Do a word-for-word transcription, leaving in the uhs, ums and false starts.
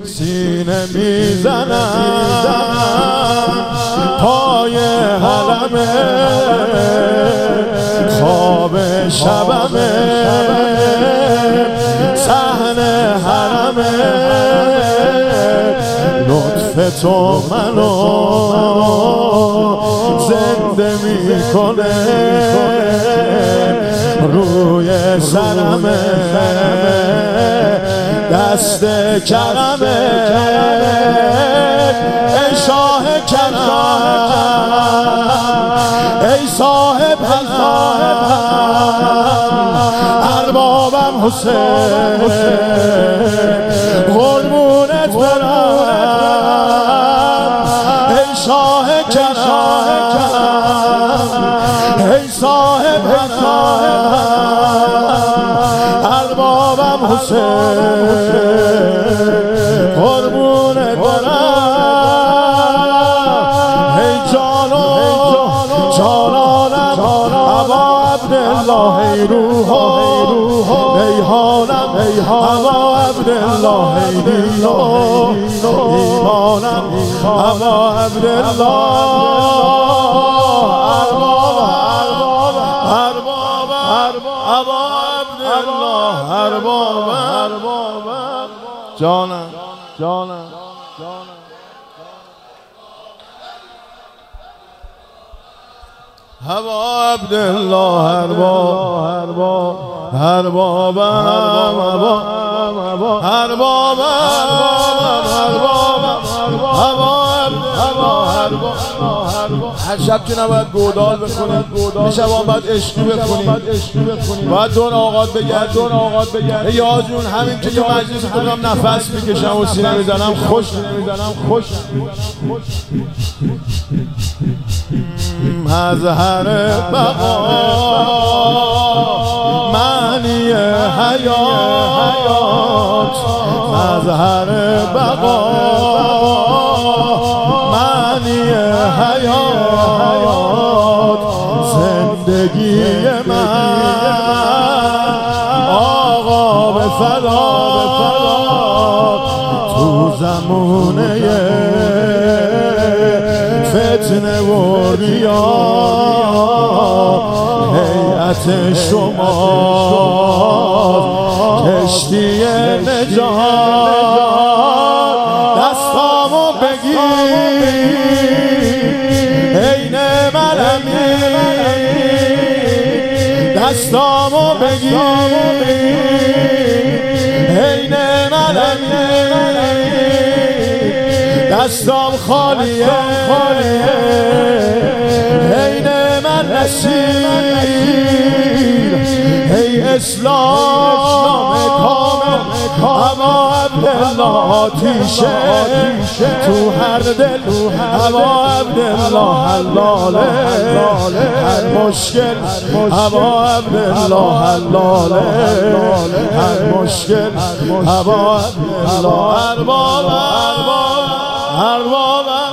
سینه میزنم پای حرمه خواب شبمه صحن حرمه لطف تو منو زنده میکنه روی سرمه دست کرمه ای شاه کرم ای صاحب حق اربابم حسین قربونت برم ای شاه کرم ای صاحب حق اربابم حسین قربونت برم ای جانو جانانم ابا عبدالله ای روحا ریحانم ابا عبدالله ای دینو ایمانم ابا عبدالله ارباب ابا عبدالله ارباب جانم جانم ابا عبدالله ارباب اربابم اربابم اربابم هر شب که نباید گودال بکنید میشه باید عشقی بکنید باید دون آقاد بگرد دون آقاد بگرد یا جون همین که تو مجلس خودم نفس میکشم و سینه میزنم خوش میزنم خوش مظهر بقا معنی حیات مظهر بقا معنی حیات زندگی من آقا به فدا تو زمونه فتنه و ریا هیئت شما کشتی نجات دستامو بگیر ای نعم الامین دستامو بگیر ای نعم الامین دستام خالیه ای نعم النصیر ای اسلام کامل ابا عبدالله آتیشه تو هر دل ابا عبدالله حلاله هر مشکل ابا عبدالله حلاله هر مشکل ابا عبدالله ارباب ارباب